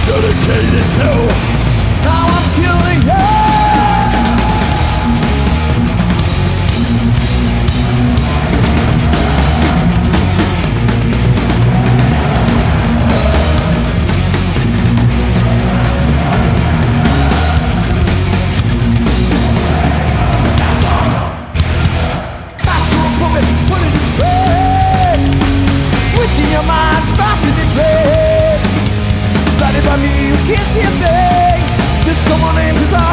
dedicated to. Now I'm killing you. Your mind spots in the train. Blinded by me, you can't see a thing. Just come on in, 'cause